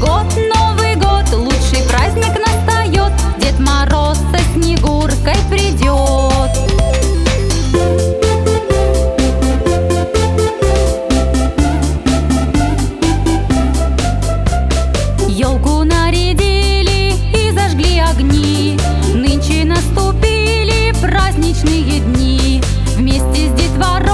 год, Новый год, лучший праздник настает. Дед Мороз со Снегуркой придет. Елку нарядили и зажгли огни. Нынче наступили праздничные дни. Вместе с детворой